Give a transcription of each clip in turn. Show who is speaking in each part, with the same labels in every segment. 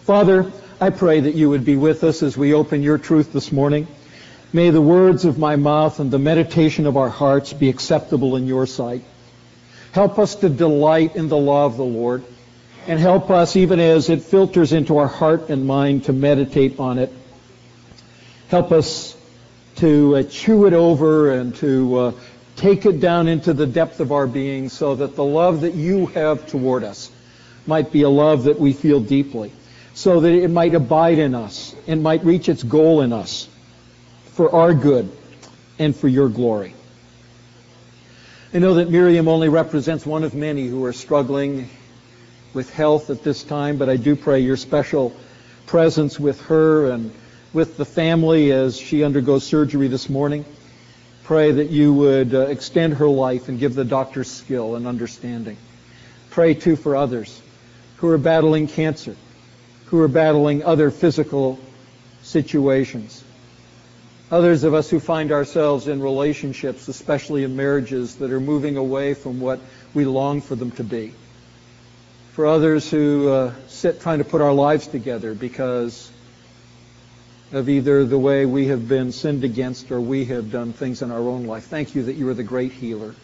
Speaker 1: Father, I pray that you would be with us as we open your truth this morning. May the words of my mouth and the meditation of our hearts be acceptable in your sight. Help us to delight in the law of the Lord, and help us, even as it filters into our heart and mind, to meditate on it. Help us to chew it over and to take it down into the depth of our being, so that the love that you have toward us might be a love that we feel deeply, so that it might abide in us and might reach its goal in us for our good and for your glory. I know that Miriam only represents one of many who are struggling with health at this time, but I do pray your special presence with her and with the family as she undergoes surgery this morning. Pray that you would extend her life and give the doctors skill and understanding. Pray, too, for others who are battling cancer, who are battling other physical situations. Others of us who find ourselves in relationships, especially in marriages, that are moving away from what we long for them to be. For others who sit trying to put our lives together because of either the way we have been sinned against or we have done things in our own life. Thank you that you are the great healer.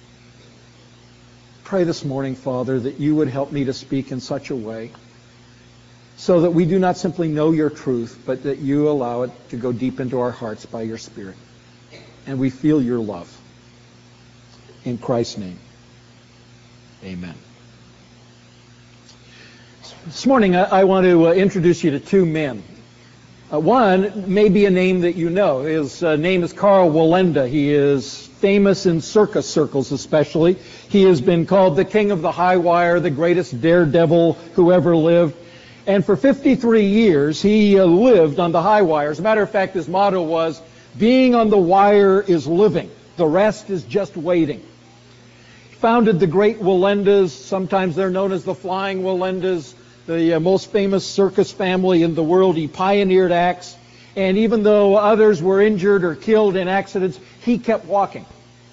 Speaker 1: Pray this morning, Father, that you would help me to speak in such a way so that we do not simply know your truth, but that you allow it to go deep into our hearts by your Spirit. And we feel your love. In Christ's name, amen. This morning I want to introduce you to two men. One may be a name that you know. His name is Karl Wallenda. He is famous in circus circles especially. He has been called the king of the high wire, the greatest daredevil who ever lived. And for 53 years he lived on the high wire. As a matter of fact, his motto was, being on the wire is living. The rest is just waiting. He founded the great Wallendas. Sometimes they're known as the Flying Wallendas, the most famous circus family in the world. He pioneered acts, and even though others were injured or killed in accidents, he kept walking.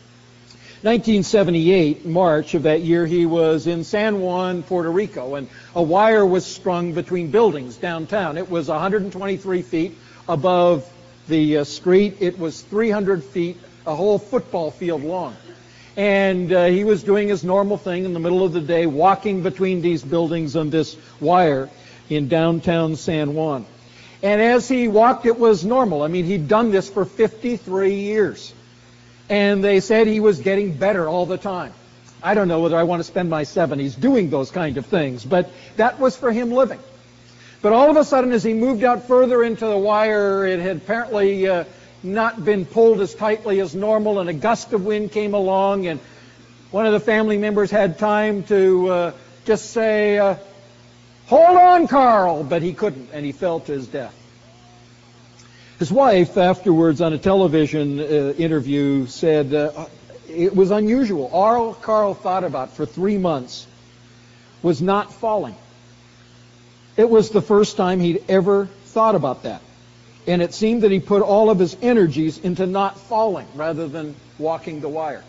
Speaker 1: 1978, March of that year, he was in San Juan, Puerto Rico, and a wire was strung between buildings downtown. It was 123 feet above the street. It was 300 feet, a whole football field long. And he was doing his normal thing in the middle of the day, walking between these buildings on this wire in downtown San Juan. And as he walked, it was normal. I mean, he'd done this for 53 years. And they said he was getting better all the time. I don't know whether I want to spend my 70s doing those kind of things, but that was for him living. But all of a sudden, as he moved out further into the wire, it had apparently not been pulled as tightly as normal, and a gust of wind came along, and one of the family members had time to just say, hold on, Karl, but he couldn't, and he fell to his death. His wife, afterwards on a television interview, said it was unusual. All Karl thought about for 3 months was not falling. It was the first time he'd ever thought about that. And it seemed that he put all of his energies into not falling rather than walking the wire.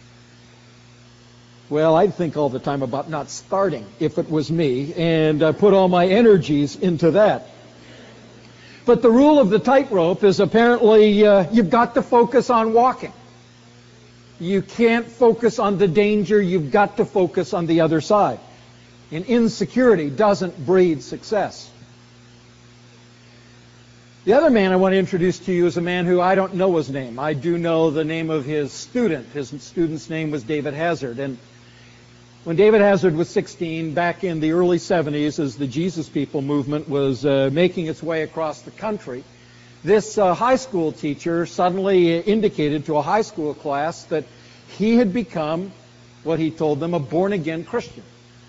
Speaker 1: Well, I'd think all the time about not starting if it was me, and I put all my energies into that. But the rule of the tightrope is apparently you've got to focus on walking. You can't focus on the danger. You've got to focus on the other side. And insecurity doesn't breed success. The other man I want to introduce to you is a man who I don't know his name. I do know the name of his student. His student's name was David Hazard. And when David Hazard was 16, back in the early 70s, as the Jesus People movement was making its way across the country, this high school teacher suddenly indicated to a high school class that he had become, what he told them, a born-again Christian.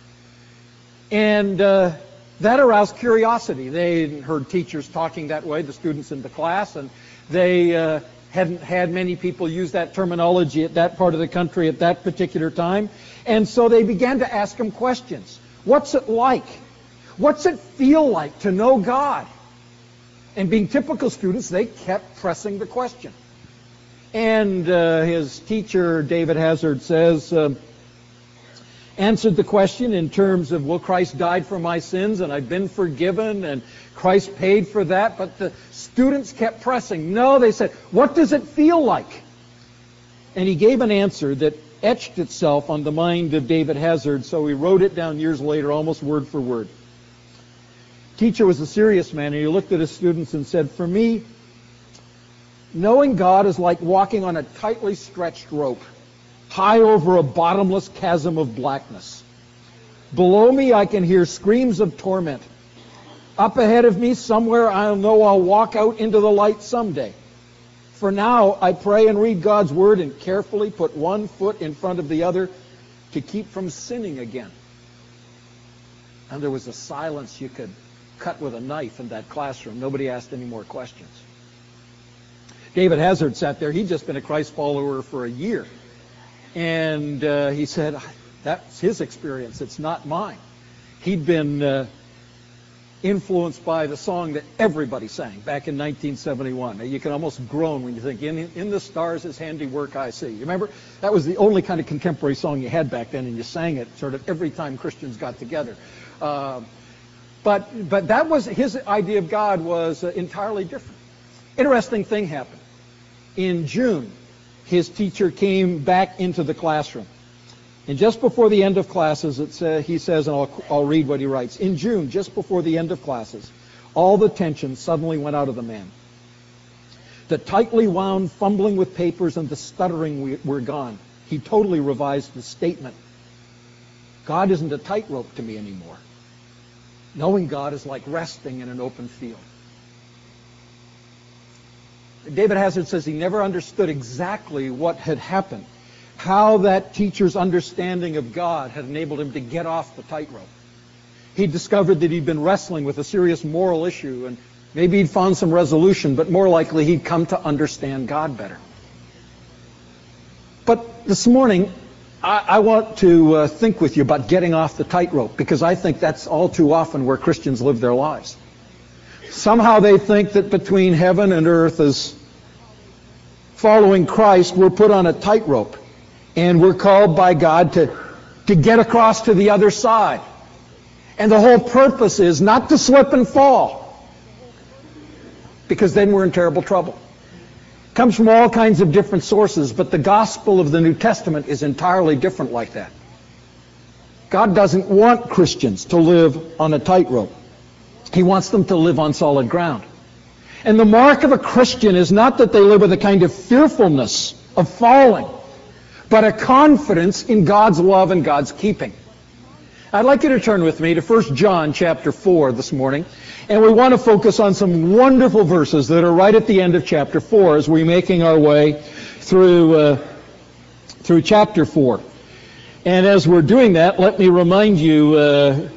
Speaker 1: And that aroused curiosity. They heard teachers talking that way, the students in the class, and they hadn't had many people use that terminology at that part of the country at that particular time. And so they began to ask him questions. What's it like? What's it feel like to know God? And being typical students, they kept pressing the question. And his teacher, David Hazard, says, answered the question in terms of, well, Christ died for my sins and I've been forgiven and Christ paid for that. But the students kept pressing. No, they said, what does it feel like? And he gave an answer that etched itself on the mind of David Hazard, so he wrote it down years later, almost word for word. Teacher was a serious man, and he looked at his students and said, for me, knowing God is like walking on a tightly stretched rope, high over a bottomless chasm of blackness. Below me, I can hear screams of torment. Up ahead of me, somewhere, I'll know I'll walk out into the light someday. For now, I pray and read God's Word and carefully put one foot in front of the other to keep from sinning again. And there was a silence you could cut with a knife in that classroom. Nobody asked any more questions. David Hazard sat there. He'd just been a Christ follower for a year. And he said, that's his experience. It's not mine. He'd been influenced by the song that everybody sang back in 1971. You can almost groan when you think, in the stars his handiwork I see. You remember? That was the only kind of contemporary song you had back then, and you sang it sort of every time Christians got together. But that was his idea of God was entirely different. Interesting thing happened. In June, his teacher came back into the classroom. And just before the end of classes, he says, and I'll read what he writes. In June, just before the end of classes, all the tension suddenly went out of the man. The tightly wound fumbling with papers and the stuttering were gone. He totally revised the statement. God isn't a tightrope to me anymore. Knowing God is like resting in an open field. David Hazard says he never understood exactly what had happened, how that teacher's understanding of God had enabled him to get off the tightrope. He discovered that he'd been wrestling with a serious moral issue, and maybe he'd found some resolution, but more likely he'd come to understand God better. But this morning, I want to think with you about getting off the tightrope, because I think that's all too often where Christians live their lives. Somehow they think that between heaven and earth, as following Christ, we're put on a tightrope, and we're called by God to get across to the other side. And the whole purpose is not to slip and fall, because then we're in terrible trouble. It comes from all kinds of different sources, but the gospel of the New Testament is entirely different like that. God doesn't want Christians to live on a tightrope. He wants them to live on solid ground. And the mark of a Christian is not that they live with a kind of fearfulness of falling, but a confidence in God's love and God's keeping. I'd like you to turn with me to 1 John chapter 4 this morning, and we want to focus on some wonderful verses that are right at the end of chapter 4 as we're making our way through chapter 4. And as we're doing that, let me remind you,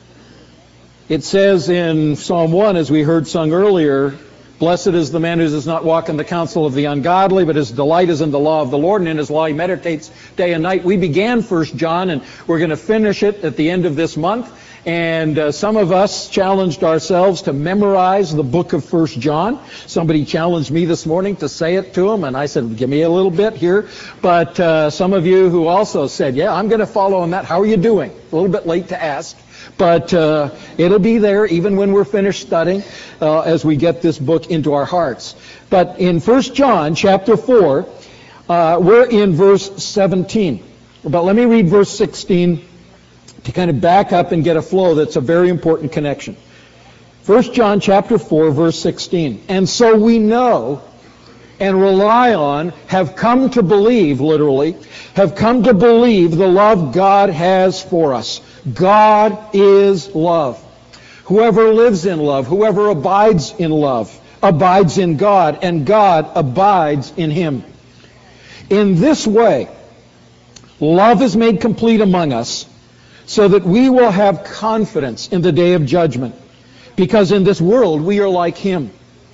Speaker 1: it says in Psalm 1, as we heard sung earlier, blessed is the man who does not walk in the counsel of the ungodly, but his delight is in the law of the Lord, and in his law he meditates day and night. We began 1 John, and we're going to finish it at the end of this month. And some of us challenged ourselves to memorize the book of 1 John. Somebody challenged me this morning to say it to him, and I said, give me a little bit here. But some of you who also said, yeah, I'm going to follow on that. How are you doing? A little bit late to ask. But it'll be there even when we're finished studying as we get this book into our hearts. But in 1 John chapter 4, we're in verse 17. But let me read verse 16 to kind of back up and get a flow that's a very important connection. 1 John chapter 4, verse 16. And so we know and rely on, have come to believe, literally, have come to believe the love God has for us. God is love. Whoever lives in love, whoever abides in love, abides in God, and God abides in him. In this way, love is made complete among us, so that we will have confidence in the day of judgment. Because in this world we are like him.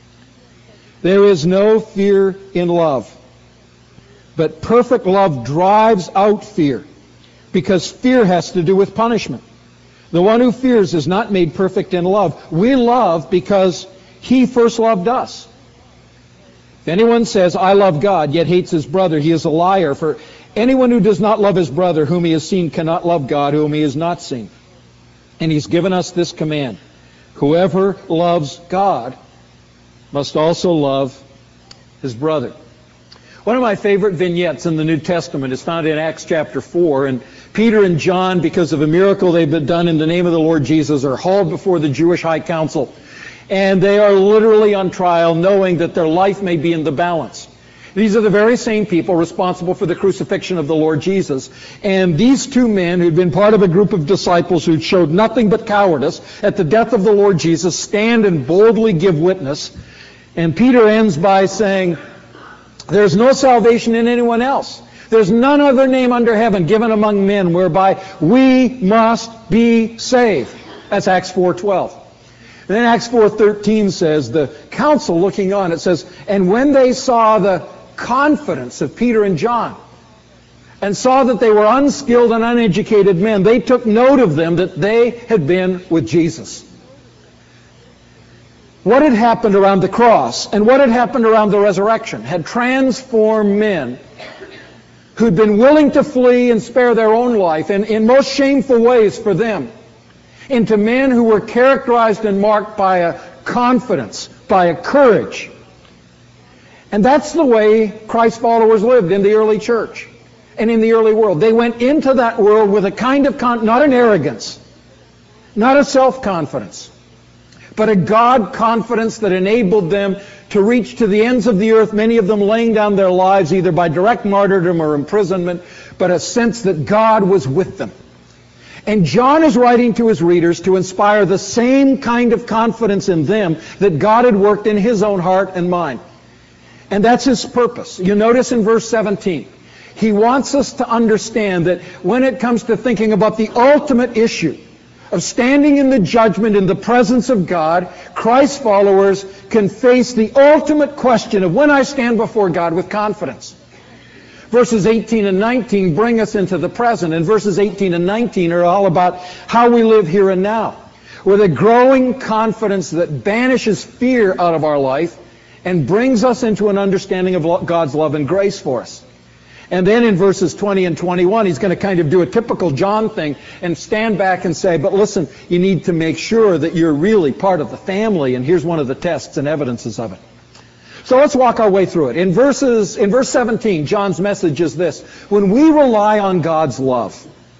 Speaker 1: There is no fear in love. But perfect love drives out fear, because fear has to do with punishment. The one who fears is not made perfect in love. We love because he first loved us. If anyone says, I love God, yet hates his brother, he is a liar. For Anyone who does not love his brother whom he has seen cannot love God whom he has not seen. And he's given us this command: whoever loves God must also love his brother. One of my favorite vignettes in the New Testament is found in Acts chapter 4. And Peter and John, because of a miracle they've been done in the name of the Lord Jesus, are hauled before the Jewish high council. And they are literally on trial, knowing that their life may be in the balance. These are the very same people responsible for the crucifixion of the Lord Jesus. And these two men, who'd been part of a group of disciples who showed nothing but cowardice at the death of the Lord Jesus, stand and boldly give witness. And Peter ends by saying, there's no salvation in anyone else. There's none other name under heaven given among men whereby we must be saved. That's Acts 4:12. And then Acts 4:13 says, the council looking on, it says, and when they saw the confidence of Peter and John, and saw that they were unskilled and uneducated men, they took note of them that they had been with Jesus. What had happened around the cross and what had happened around the resurrection had transformed men who'd been willing to flee and spare their own life, and in most shameful ways for them, into men who were characterized and marked by a confidence, by a courage. And that's the way Christ's followers lived in the early church and in the early world. They went into that world with a kind of, not an arrogance, not a self-confidence, but a God confidence that enabled them to reach to the ends of the earth, many of them laying down their lives either by direct martyrdom or imprisonment, but a sense that God was with them. And John is writing to his readers to inspire the same kind of confidence in them that God had worked in his own heart and mind. And that's his purpose. You notice in verse 17, he wants us to understand that when it comes to thinking about the ultimate issue of standing in the judgment in the presence of God, Christ's followers can face the ultimate question of when I stand before God with confidence. Verses 18 and 19 bring us into the present, and verses 18 and 19 are all about how we live here and now, with a growing confidence that banishes fear out of our life and brings us into an understanding of God's love and grace for us. And then in verses 20 and 21, he's going to kind of do a typical John thing and stand back and say, but listen, you need to make sure that you're really part of the family, and here's one of the tests and evidences of it. So let's walk our way through it. In verse 17, John's message is this: when we rely on God's love,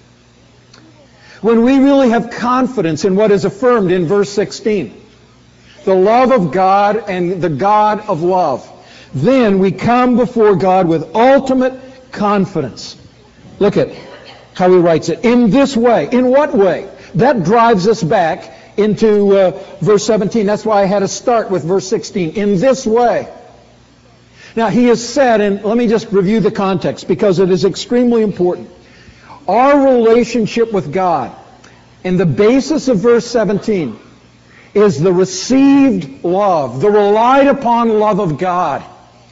Speaker 1: when we really have confidence in what is affirmed in verse 16, the love of God and the God of love, then we come before God with ultimate confidence. Look at how he writes it. In this way. In what way? That drives us back into verse 17. That's why I had to start with verse 16. In this way. Now he has said, and let me just review the context because it is extremely important. Our relationship with God, and the basis of verse 17, is the received love, the relied upon love of God.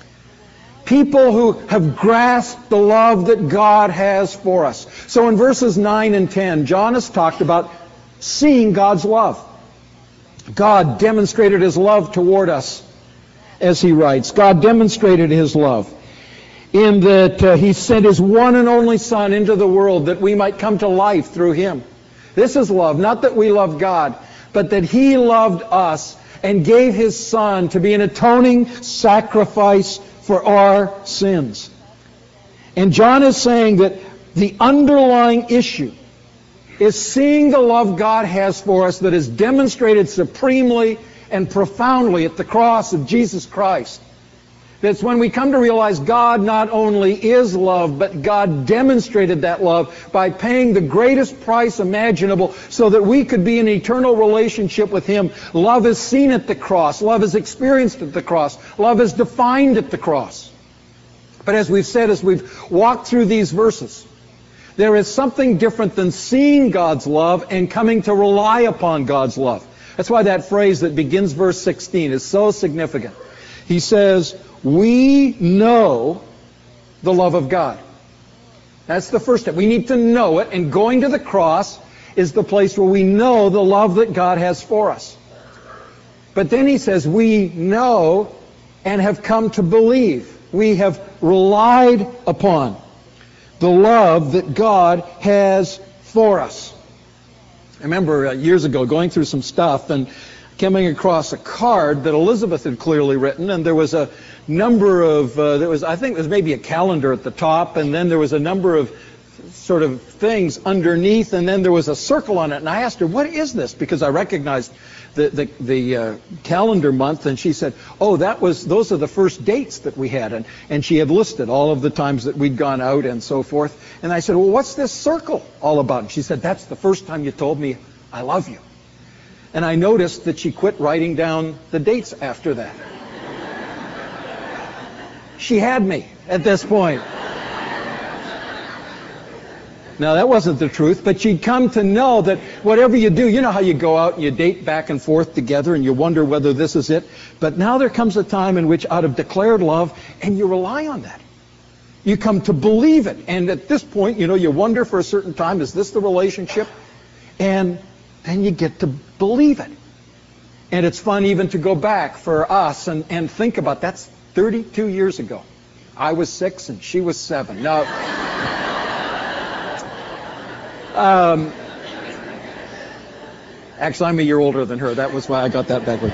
Speaker 1: People who have grasped the love that God has for us. So in verses 9 and 10, John has talked about seeing God's love. God demonstrated his love toward us, as he writes. God demonstrated his love in that he sent his one and only Son into the world that we might come to life through him. This is love, not that we love God, but that he loved us and gave his Son to be an atoning sacrifice for our sins. And John is saying that the underlying issue is seeing the love God has for us that is demonstrated supremely and profoundly at the cross of Jesus Christ. That's when we come to realize God not only is love, but God demonstrated that love by paying the greatest price imaginable so that we could be in an eternal relationship with him. Love is seen at the cross. Love is experienced at the cross. Love is defined at the cross. But as we've said, as we've walked through these verses, there is something different than seeing God's love and coming to rely upon God's love. That's why that phrase that begins verse 16 is so significant. He says, we know the love of God. That's the first step. We need to know it, and going to the cross is the place where we know the love that God has for us. But then he says, we know and have come to believe. We have relied upon the love that God has for us. I remember years ago going through some stuff and coming across a card that Elizabeth had clearly written, and there was a number of, I think there was maybe a calendar at the top, and then there was a number of sort of things underneath, and then there was a circle on it. And I asked her, what is this? Because I recognized the calendar month, and she said, oh, those are the first dates that we had. And she had listed all of the times that we'd gone out and so forth. And I said, well, what's this circle all about? And she said, that's the first time you told me I love you. And I noticed that she quit writing down the dates after that. She had me at this point. Now, that wasn't the truth, but she'd come to know that whatever you do, you know how you go out and you date back and forth together and you wonder whether this is it. But now there comes a time in which out of declared love, and you rely on that. You come to believe it. And at this point, you wonder for a certain time, is this the relationship? And then you get to believe it. And it's fun even to go back for us and think about, that's 32 years ago. I was 6 and she was 7. Now, actually, I'm a year older than her. That was why I got that backwards.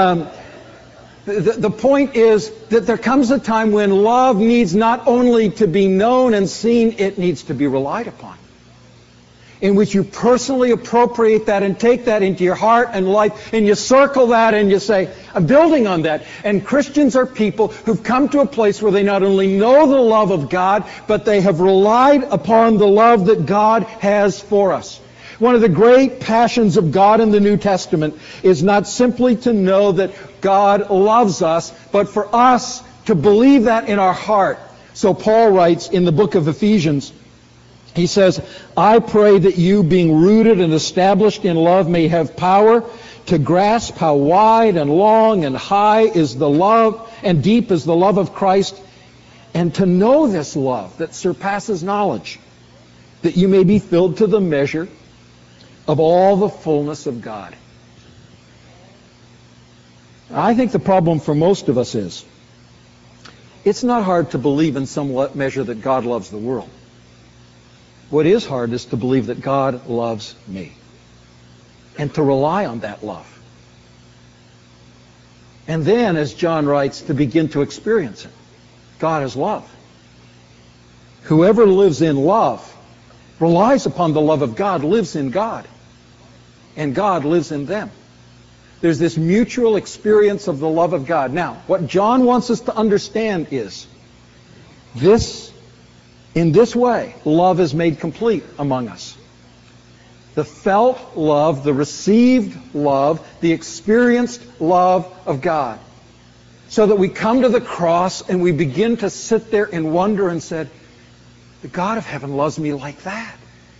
Speaker 1: The point is that there comes a time when love needs not only to be known and seen, it needs to be relied upon. In which you personally appropriate that and take that into your heart and life, and you circle that and you say, I'm building on that. And Christians are people who've come to a place where they not only know the love of God, but they have relied upon the love that God has for us. One of the great passions of God in the New Testament is not simply to know that God loves us, but for us to believe that in our heart. So Paul writes in the book of Ephesians, he says, I pray that you, being rooted and established in love, may have power to grasp how wide and long and high is the love and deep is the love of Christ, and to know this love that surpasses knowledge, that you may be filled to the measure of all the fullness of God. I think the problem for most of us is, it's not hard to believe in some measure that God loves the world. What is hard is to believe that God loves me and to rely on that love. And then, as John writes, to begin to experience it. God is love. Whoever lives in love relies upon the love of God, lives in God, and God lives in them. There's this mutual experience of the love of God. Now, what John wants us to understand is in this way, love is made complete among us. The felt love, the received love, the experienced love of God. So that we come to the cross and we begin to sit there and wonder and say, the God of heaven loves me like that.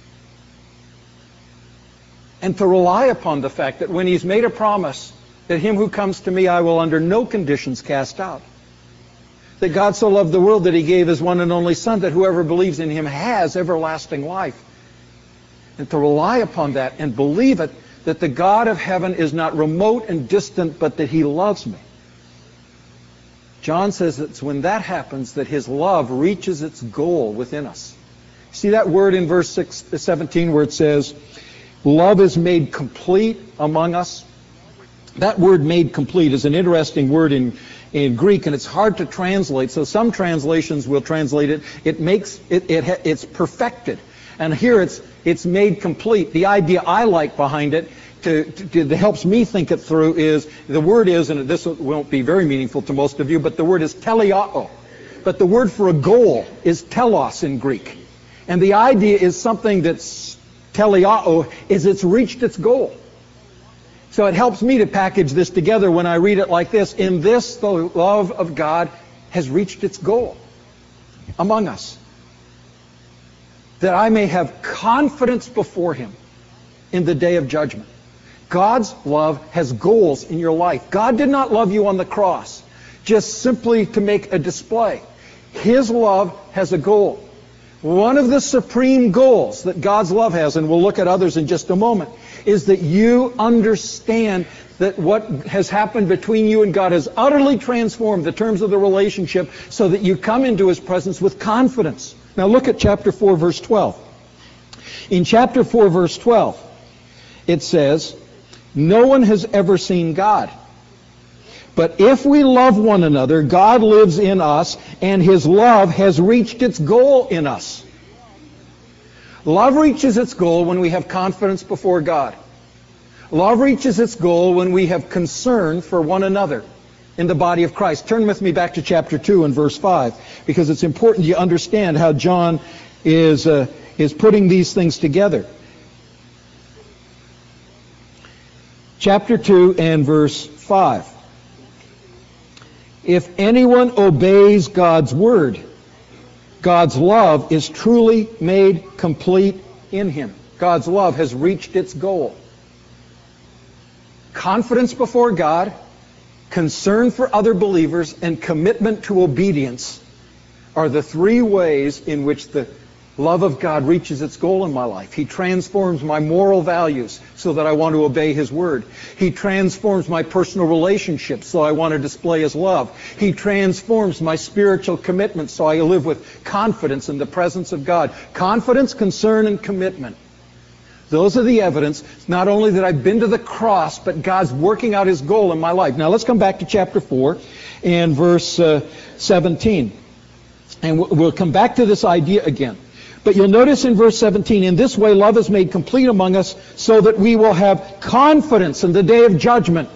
Speaker 1: And to rely upon the fact that when He's made a promise that him who comes to me I will under no conditions cast out. That God so loved the world that He gave His one and only Son, that whoever believes in Him has everlasting life. And to rely upon that and believe it, that the God of heaven is not remote and distant, but that He loves me. John says it's when that happens that His love reaches its goal within us. See that word in verse 17 where it says, love is made complete among us? That word made complete is an interesting word in Greek, and it's hard to translate. So some translations will translate it. It's perfected. And here it's made complete. The idea I like behind it that helps me think it through is, the word is, and this won't be very meaningful to most of you, but the word is teleao. But the word for a goal is telos in Greek. And the idea is something that's teleao, is it's reached its goal. So it helps me to package this together when I read it like this. In this, the love of God has reached its goal among us. That I may have confidence before Him in the day of judgment. God's love has goals in your life. God did not love you on the cross just simply to make a display. His love has a goal. One of the supreme goals that God's love has, and we'll look at others in just a moment, is that you understand that what has happened between you and God has utterly transformed the terms of the relationship so that you come into His presence with confidence. Now look at chapter 4, verse 12. In chapter 4, verse 12, it says, "No one has ever seen God. But if we love one another, God lives in us, and His love has reached its goal in us." Love reaches its goal when we have confidence before God. Love reaches its goal when we have concern for one another in the body of Christ. Turn with me back to chapter 2 and verse 5, because it's important you understand how John is putting these things together. Chapter 2 and verse 5. "If anyone obeys God's word, God's love is truly made complete in him." God's love has reached its goal. Confidence before God, concern for other believers, and commitment to obedience are the three ways in which the love of God reaches its goal in my life. He transforms my moral values so that I want to obey His word. He transforms my personal relationships so I want to display His love. He transforms my spiritual commitment so I live with confidence in the presence of God. Confidence, concern, and commitment. Those are the evidence, not only that I've been to the cross, but God's working out His goal in my life. Now let's come back to chapter 4 and verse 17. And we'll come back to this idea again. But you'll notice in verse 17, "In this way love is made complete among us so that we will have confidence in the day of judgment."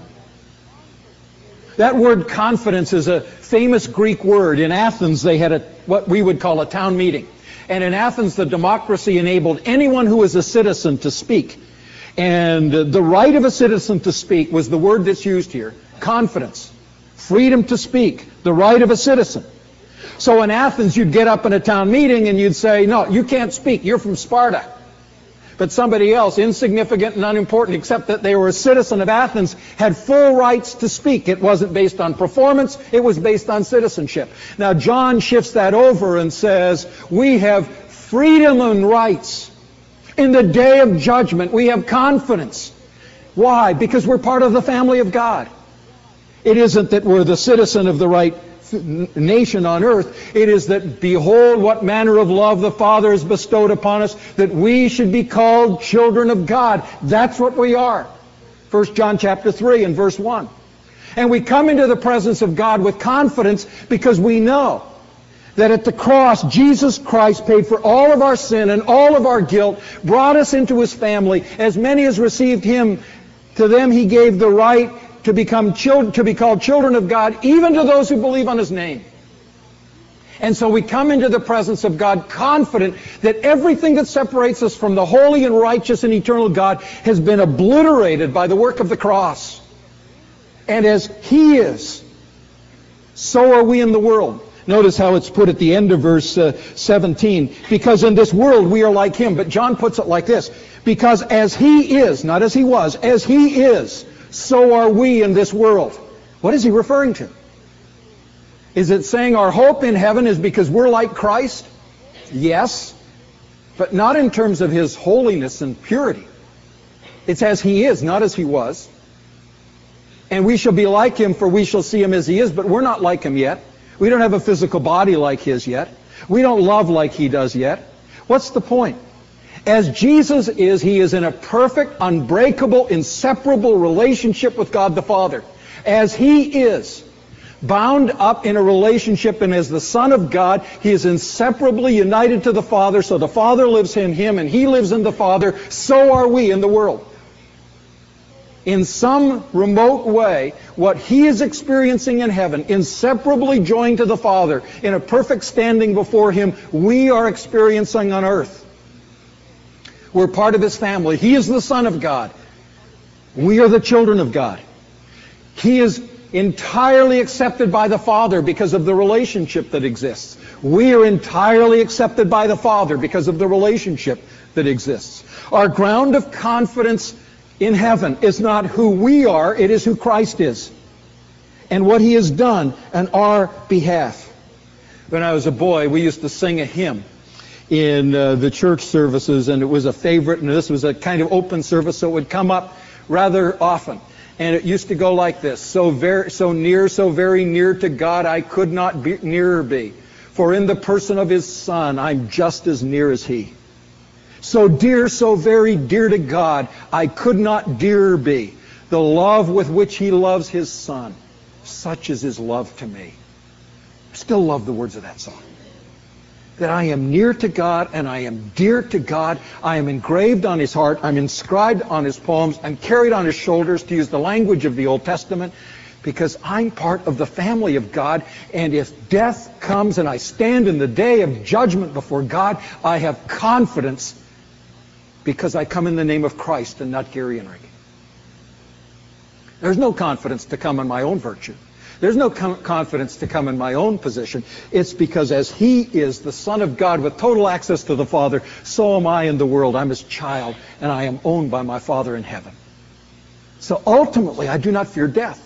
Speaker 1: That word confidence is a famous Greek word. In Athens they had what we would call a town meeting. And in Athens the democracy enabled anyone who was a citizen to speak. And the right of a citizen to speak was the word that's used here, confidence. Freedom to speak, the right of a citizen. So in Athens, you'd get up in a town meeting and you'd say, "No, you can't speak. You're from Sparta." But somebody else, insignificant and unimportant, except that they were a citizen of Athens, had full rights to speak. It wasn't based on performance. It was based on citizenship. Now, John shifts that over and says, we have freedom and rights. In the day of judgment, we have confidence. Why? Because we're part of the family of God. It isn't that we're the citizen of the right nation on earth. It is that, behold, what manner of love the Father has bestowed upon us, that we should be called children of God. That's what we are. 1 John chapter 3 and verse 1. And we come into the presence of God with confidence because we know that at the cross, Jesus Christ paid for all of our sin and all of our guilt, brought us into His family. As many as received Him, to them He gave the right to become children, to be called children of God, even to those who believe on His name. And so we come into the presence of God confident that everything that separates us from the holy and righteous and eternal God has been obliterated by the work of the cross. And as He is, so are we in the world. Notice how it's put at the end of verse 17. Because in this world we are like Him. But John puts it like this. Because as He is, not as He was, as He is, so are we in this world. What is he referring to? Is it saying our hope in heaven is because we're like Christ? Yes, but not in terms of His holiness and purity. It's as He is, not as He was. And we shall be like Him, for we shall see Him as He is, but we're not like Him yet. We don't have a physical body like His yet. We don't love like He does yet. What's the point? As Jesus is, He is in a perfect, unbreakable, inseparable relationship with God the Father. As He is, bound up in a relationship, and as the Son of God, He is inseparably united to the Father, so the Father lives in Him and He lives in the Father, so are we in the world. In some remote way, what He is experiencing in heaven, inseparably joined to the Father, in a perfect standing before Him, we are experiencing on earth. We're part of His family. He is the Son of God. We are the children of God. He is entirely accepted by the Father because of the relationship that exists. We are entirely accepted by the Father because of the relationship that exists. Our ground of confidence in heaven is not who we are, it is who Christ is and what He has done on our behalf. When I was a boy, we used to sing a hymn. in the church services, and it was a favorite, and this was a kind of open service, so it would come up rather often. And it used to go like this: so very near to God, I could not be nearer be. For in the person of his Son, I'm just as near as he. So dear, so very dear to God, I could not dearer be. The love with which he loves his Son, such is his love to me. I still love the words of that song. That I am near to God and I am dear to God. I am engraved on his heart. I'm inscribed on his palms. I'm carried on his shoulders, to use the language of the Old Testament, because I'm part of the family of God. And if death comes and I stand in the day of judgment before God, I have confidence because I come in the name of Christ and not Gary Enright. There's no confidence to come in my own virtue. There's no confidence to come in my own position. It's because as he is the Son of God with total access to the Father, so am I in the world. I'm his child, and I am owned by my Father in heaven. So ultimately, I do not fear death.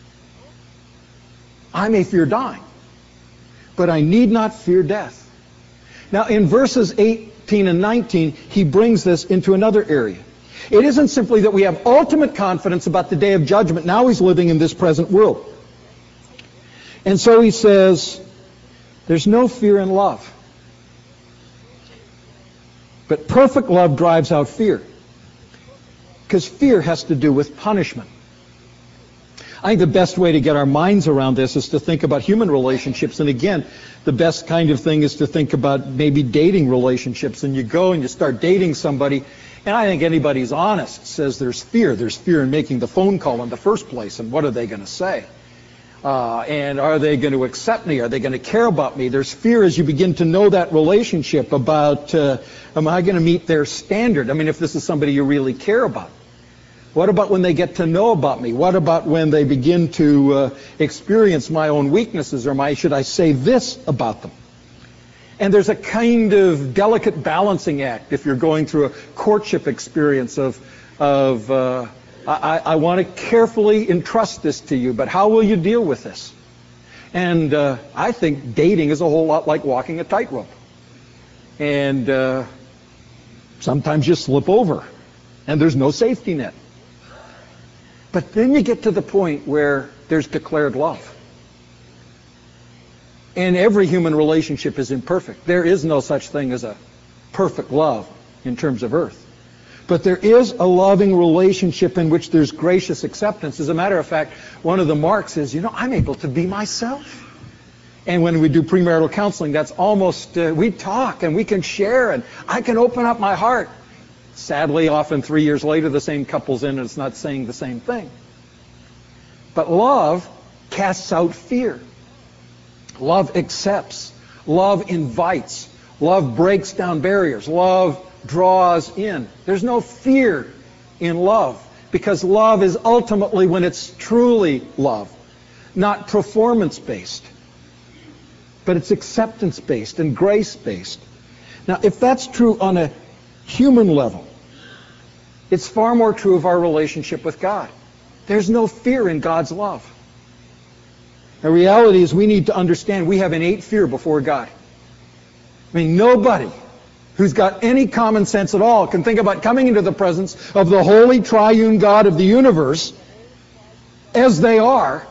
Speaker 1: I may fear dying, but I need not fear death. Now, in verses 18 and 19, he brings this into another area. It isn't simply that we have ultimate confidence about the day of judgment. Now he's living in this present world. And so he says, there's no fear in love. But perfect love drives out fear. Because fear has to do with punishment. I think the best way to get our minds around this is to think about human relationships. And again, the best kind of thing is to think about maybe dating relationships. And you go and you start dating somebody, and I think anybody who's honest says there's fear. There's fear in making the phone call in the first place. And what are they going to say? And are they going to accept me? Are they going to care about me? There's fear as you begin to know that relationship about, am I going to meet their standard? I mean, if this is somebody you really care about. What about when they get to know about me? What about when they begin to experience my own weaknesses, or should I say this about them? And there's a kind of delicate balancing act if you're going through a courtship experience of I want to carefully entrust this to you, but how will you deal with this? And I think dating is a whole lot like walking a tightrope. And sometimes you slip over, and there's no safety net. But then you get to the point where there's declared love. And every human relationship is imperfect. There is no such thing as a perfect love in terms of earth. But there is a loving relationship in which there's gracious acceptance. As a matter of fact, one of the marks is, I'm able to be myself. And when we do premarital counseling, that's almost, we talk and we can share and I can open up my heart. Sadly, often 3 years later, the same couple's in and it's not saying the same thing. But love casts out fear. Love accepts. Love invites. Love breaks down barriers. Love draws in. There's no fear in love, because love is ultimately, when it's truly love, not performance-based, but it's acceptance-based and grace-based. Now, if that's true on a human level, it's far more true of our relationship with God. There's no fear in God's love. The reality is we need to understand we have innate fear before God. I mean, nobody who's got any common sense at all can think about coming into the presence of the holy triune God of the universe as they are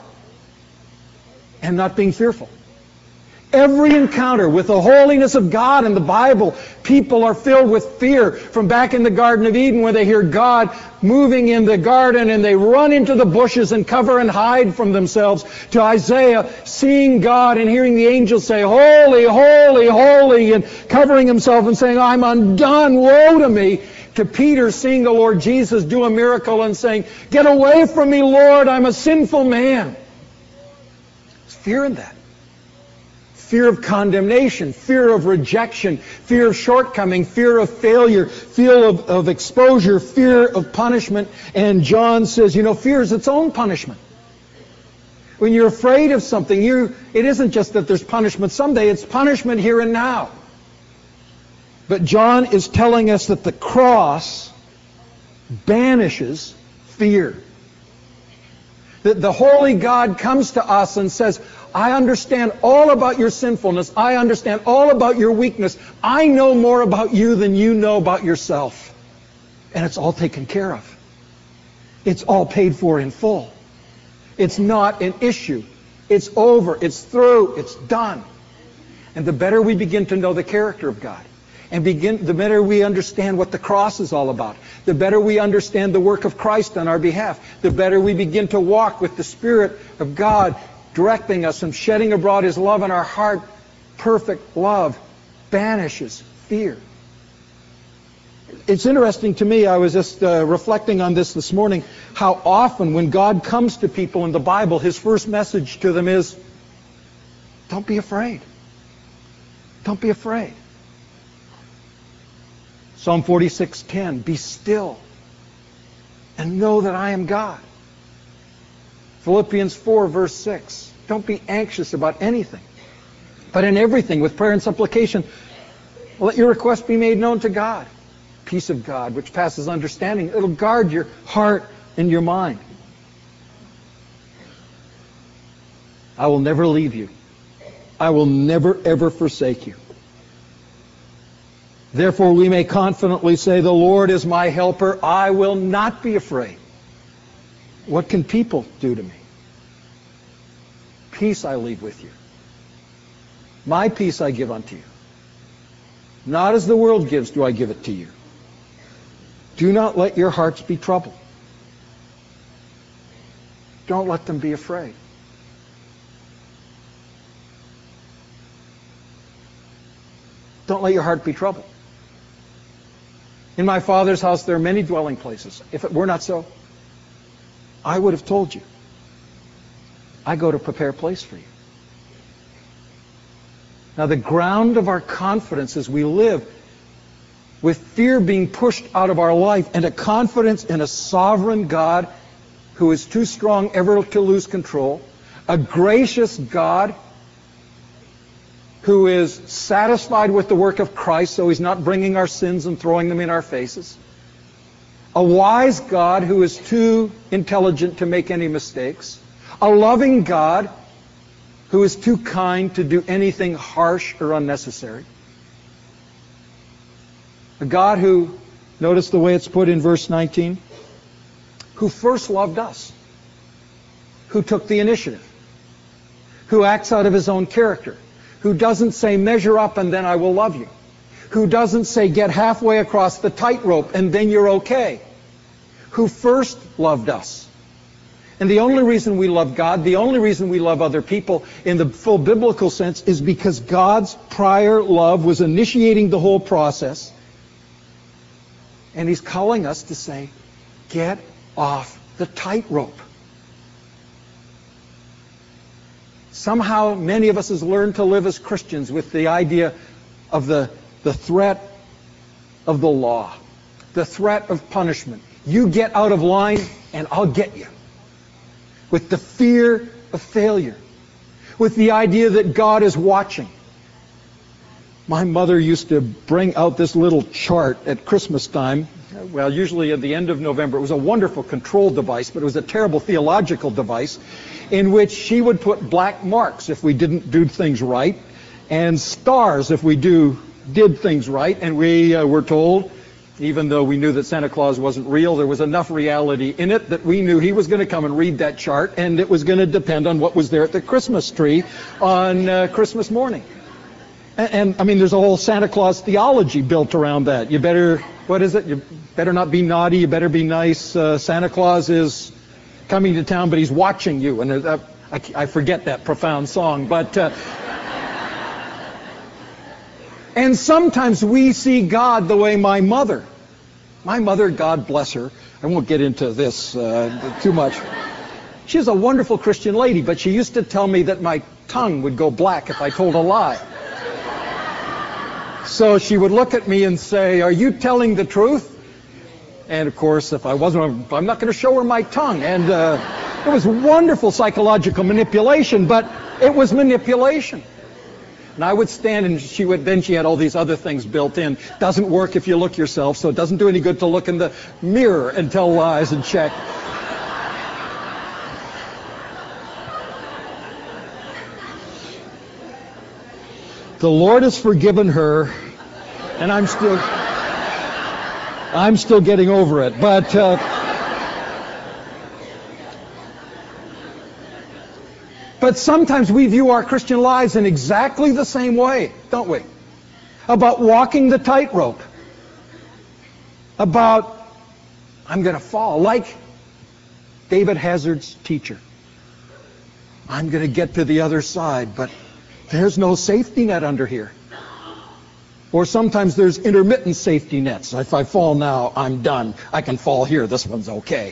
Speaker 1: and not being fearful. Every encounter with the holiness of God in the Bible, people are filled with fear. From back in the Garden of Eden, when they hear God moving in the garden and they run into the bushes and cover and hide from themselves, to Isaiah seeing God and hearing the angels say, "Holy, holy, holy," and covering himself and saying, "I'm undone, woe to me," to Peter seeing the Lord Jesus do a miracle and saying, "Get away from me, Lord, I'm a sinful man." There's fear in that. Fear of condemnation, fear of rejection, fear of shortcoming, fear of failure, fear of exposure, fear of punishment. And John says, fear is its own punishment. When you're afraid of something, it isn't just that there's punishment someday, it's punishment here and now. But John is telling us that the cross banishes fear. That the holy God comes to us and says, I understand all about your sinfulness. I understand all about your weakness. I know more about you than you know about yourself. And it's all taken care of. It's all paid for in full. It's not an issue. It's over. It's through. It's done. And the better we begin to know the character of God, and the better we understand what the cross is all about, the better we understand the work of Christ on our behalf, the better we begin to walk with the Spirit of God directing us and shedding abroad His love in our heart. Perfect love banishes fear. It's interesting to me, I was just reflecting on this morning, how often when God comes to people in the Bible, His first message to them is, don't be afraid. Don't be afraid. Psalm 46:10, be still and know that I am God. Philippians 4, verse 6, don't be anxious about anything, but in everything, with prayer and supplication, let your request be made known to God. Peace of God, which passes understanding, it'll guard your heart and your mind. I will never leave you. I will never, ever forsake you. Therefore, we may confidently say, the Lord is my helper. I will not be afraid. What can people do to me? Peace I leave with you. My peace I give unto you. Not as the world gives do I give it to you. Do not let your hearts be troubled. Don't let them be afraid. Don't let your heart be troubled. In my Father's house there are many dwelling places. If it were not so, I would have told you. I go to prepare a place for you. Now the ground of our confidence as we live with fear being pushed out of our life and a confidence in a sovereign God who is too strong ever to lose control, a gracious God who is satisfied with the work of Christ, so He's not bringing our sins and throwing them in our faces. A wise God who is too intelligent to make any mistakes. A loving God who is too kind to do anything harsh or unnecessary. A God who, notice the way it's put in verse 19, who first loved us, who took the initiative, who acts out of His own character, who doesn't say, measure up and then I will love you, who doesn't say, get halfway across the tightrope and then you're okay, who first loved us. And the only reason we love God, the only reason we love other people in the full biblical sense is because God's prior love was initiating the whole process. And He's calling us to say, get off the tightrope. Somehow many of us has learned to live as Christians with the idea of the threat of the law, the threat of punishment. You get out of line and I'll get you. With the fear of failure, with the idea that God is watching. My mother used to bring out this little chart at Christmas time, well, usually at the end of November. It was a wonderful control device, but it was a terrible theological device in which she would put black marks if we didn't do things right, and stars if we did things right, and we were told, even though we knew that Santa Claus wasn't real, there was enough reality in it that we knew he was going to come and read that chart, and it was going to depend on what was there at the Christmas tree on Christmas morning. And I mean, there's a whole Santa Claus theology built around that. You better, what is it? You better not be naughty, you better be nice. Santa Claus is coming to town, but he's watching you. And I forget that profound song, but... And sometimes we see God the way my mother, God bless her, I won't get into this too much. She's a wonderful Christian lady, but she used to tell me that my tongue would go black if I told a lie. So she would look at me and say, are you telling the truth? And of course, if I wasn't, I'm not going to show her my tongue. And it was wonderful psychological manipulation, but it was manipulation. And I would stand, and she had all these other things built in. Doesn't work if you look yourself, so it doesn't do any good to look in the mirror and tell lies and check. The Lord has forgiven her, and I'm still getting over it. But sometimes we view our Christian lives in exactly the same way, don't we? About walking the tightrope. About, I'm going to fall, like David Hazard's teacher. I'm going to get to the other side, but there's no safety net under here. Or sometimes there's intermittent safety nets. If I fall now, I'm done. I can fall here. This one's okay.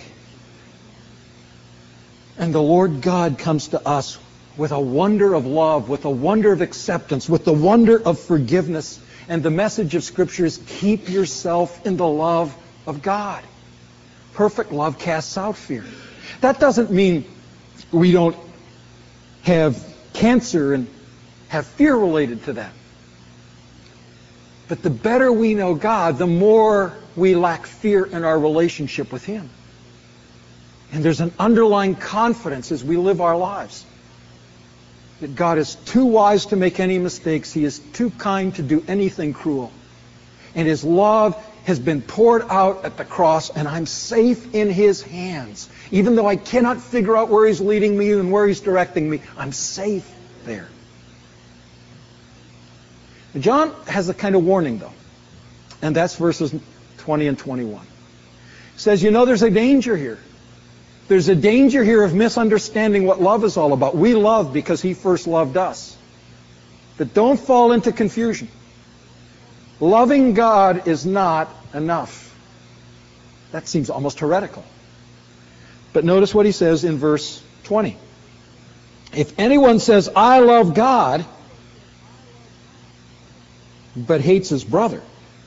Speaker 1: And the Lord God comes to us with a wonder of love, with a wonder of acceptance, with the wonder of forgiveness. And the message of Scripture is keep yourself in the love of God. Perfect love casts out fear. That doesn't mean we don't have cancer and have fear related to that. But the better we know God, the more we lack fear in our relationship with Him. And there's an underlying confidence as we live our lives that God is too wise to make any mistakes. He is too kind to do anything cruel. And His love has been poured out at the cross, and I'm safe in His hands. Even though I cannot figure out where He's leading me and where He's directing me, I'm safe there. John has a kind of warning, though. And that's verses 20 and 21. He says, there's a danger here. There's a danger here of misunderstanding what love is all about. We love because He first loved us. But don't fall into confusion. Loving God is not enough. That seems almost heretical. But notice what he says in verse 20. If anyone says, I love God, but hates his brother,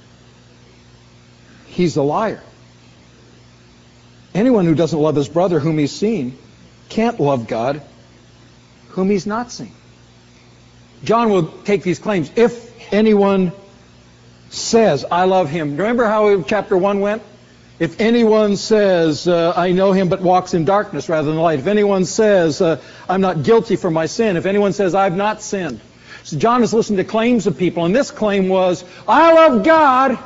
Speaker 1: he's a liar. Anyone who doesn't love his brother whom he's seen can't love God whom he's not seen. John will take these claims. If anyone says, I love him. Remember how chapter 1 went? If anyone says, I know him but walks in darkness rather than light. If anyone says, I'm not guilty for my sin. If anyone says, I've not sinned. So John has listened to claims of people, and this claim was, I love God.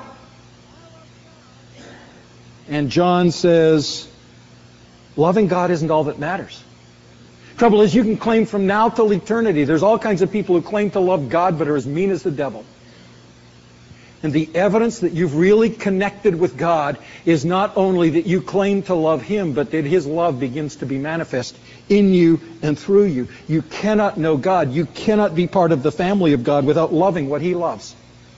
Speaker 1: And John says, loving God isn't all that matters. Trouble is, you can claim from now till eternity. There's all kinds of people who claim to love God but are as mean as the devil. And the evidence that you've really connected with God is not only that you claim to love Him, but that His love begins to be manifest in you and through you. You cannot know God. You cannot be part of the family of God without loving what He loves,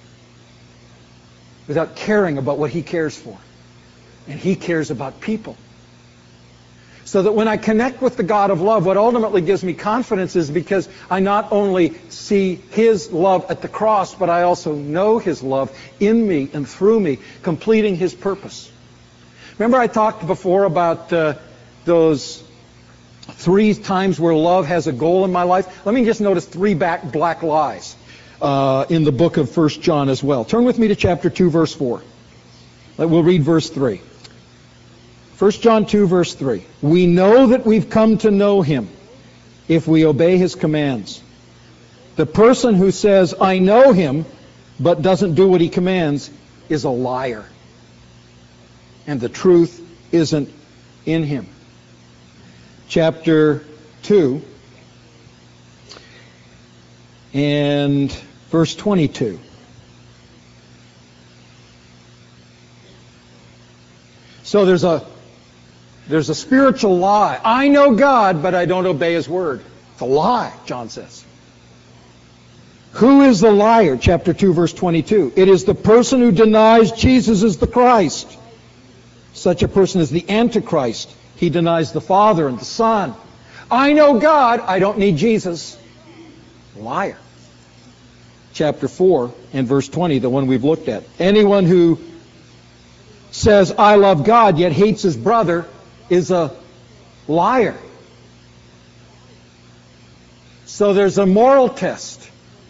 Speaker 1: without caring about what He cares for. And He cares about people. So that when I connect with the God of love, what ultimately gives me confidence is because I not only see His love at the cross, but I also know His love in me and through me, completing His purpose. Remember I talked before about those 3 times where love has a goal in my life? Let me just notice 3 black lies in the book of 1 John as well. Turn with me to chapter 2, verse 4. We'll read verse 3. 1 John 2, verse 3. We know that we've come to know Him if we obey His commands. The person who says, I know Him, but doesn't do what He commands is a liar. And the truth isn't in him. Chapter 2 and verse 22. So there's a spiritual lie. I know God, but I don't obey His word. It's a lie, John says. Who is the liar? Chapter 2, verse 22. It is the person who denies Jesus is the Christ. Such a person is the Antichrist. He denies the Father and the Son. I know God, I don't need Jesus. Liar. Chapter 4 and verse 20, the one we've looked at. Anyone who says, I love God, yet hates his brother, is a liar. So there's a moral test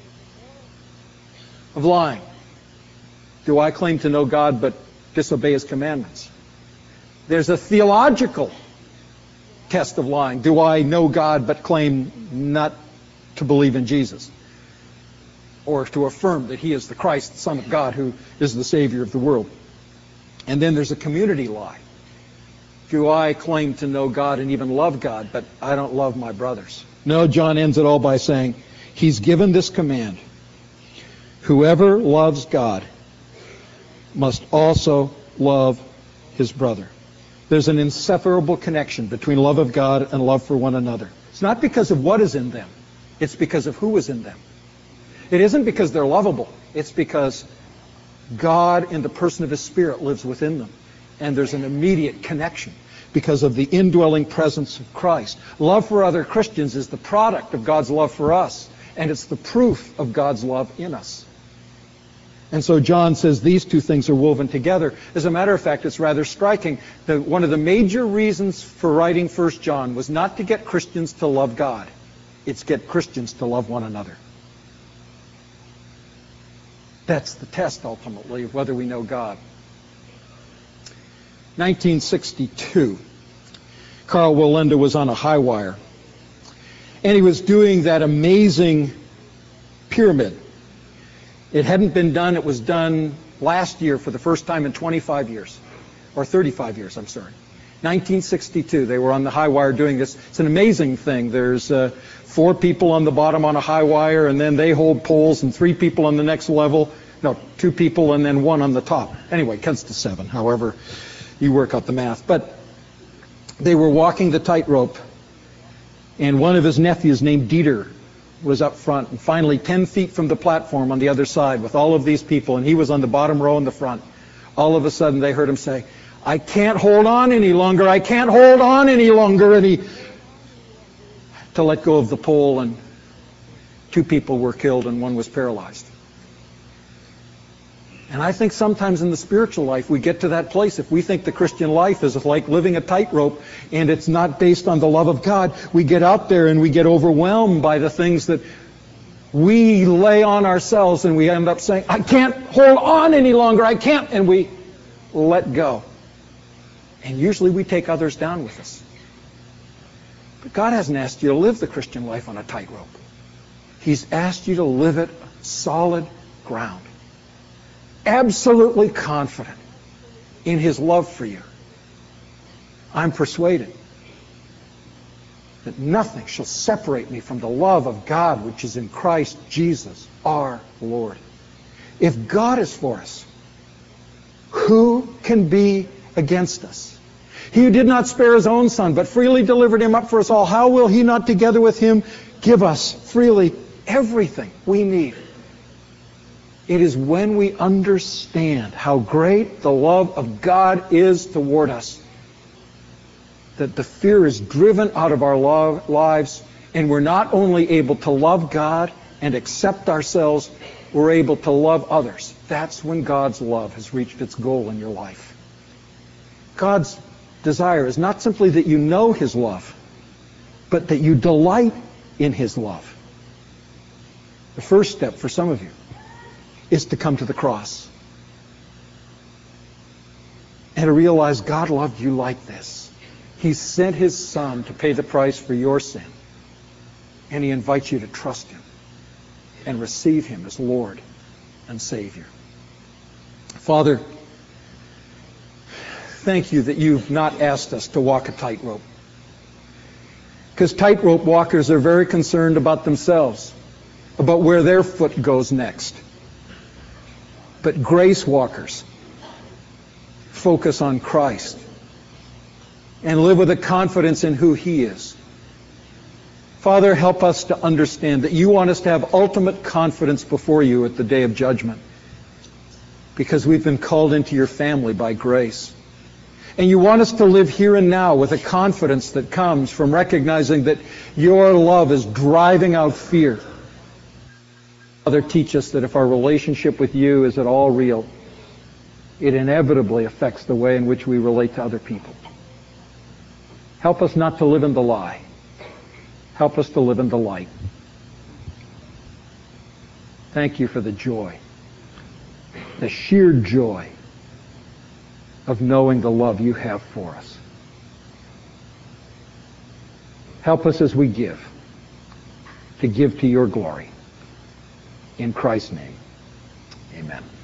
Speaker 1: of lying. Do I claim to know God but disobey His commandments? There's a theological test of lying. Do I know God but claim not to believe in Jesus? or to affirm that he is the Christ, the Son of God, who is the Savior of the world. And then there's a community lie. Do I claim to know God and even love God, but I don't love my brothers? No, John ends it all by saying, he's given this command. Whoever loves God must also love his brother. There's an inseparable connection between love of God and love for one another. It's not because of what is in them. It's because of who is in them. It isn't because they're lovable. It's because God in the person of his Spirit lives within them. And there's an immediate connection because of the indwelling presence of Christ. Love for other Christians is the product of God's love for us, and it's the proof of God's love in us. And so John says these two things are woven together. As a matter of fact, it's rather striking that one of the major reasons for writing 1 John was not to get Christians to love God. It's get Christians to love one another. That's the test, ultimately, of whether we know God. 1962, Carl Wallenda was on a high wire, and he was doing that amazing pyramid. It hadn't been done. It was done last year for the first time in 25 years, or 35 years, I'm sorry. 1962, they were on the high wire doing this. It's an amazing thing. There's 4 people on the bottom on a high wire, and then they hold poles, and 3 people on the next level. No, 2 people, and then 1 on the top. Anyway, it comes to 7, however you work out the math. But they were walking the tightrope, and one of his nephews named Dieter was up front, and finally 10 feet from the platform on the other side with all of these people, and he was on the bottom row in the front. All of a sudden they heard him say, "I can't hold on any longer, I can't hold on any longer," and he to let go of the pole, and 2 people were killed and 1 was paralyzed. And I think sometimes in the spiritual life we get to that place. If we think the Christian life is like living a tightrope and it's not based on the love of God, we get out there and we get overwhelmed by the things that we lay on ourselves, and we end up saying, "I can't hold on any longer, I can't," and we let go. And usually we take others down with us. But God hasn't asked you to live the Christian life on a tightrope. He's asked you to live it on solid ground. Absolutely confident in his love for you. I'm persuaded that nothing shall separate me from the love of God which is in Christ Jesus our Lord. If God is for us, who can be against us? He who did not spare his own Son, but freely delivered him up for us all, how will he not together with him give us freely everything we need? It is when we understand how great the love of God is toward us that the fear is driven out of our lives, and we're not only able to love God and accept ourselves, we're able to love others. That's when God's love has reached its goal in your life. God's desire is not simply that you know his love, but that you delight in his love. The first step for some of you is to come to the cross and to realize God loved you like this. He sent his Son to pay the price for your sin, and he invites you to trust him and receive him as Lord and Savior. Father, thank you that you've not asked us to walk a tightrope, because tightrope walkers are very concerned about themselves, about where their foot goes next. But grace walkers focus on Christ and live with a confidence in who he is. Father, help us to understand that you want us to have ultimate confidence before you at the day of judgment, because we've been called into your family by grace. And you want us to live here and now with a confidence that comes from recognizing that your love is driving out fear. Father, teach us that if our relationship with you is at all real, it inevitably affects the way in which we relate to other people. Help us not to live in the lie. Help us to live in the light. Thank you for the joy, the sheer joy of knowing the love you have for us. Help us as we give, to give to your glory.
Speaker 2: In Christ's name, amen.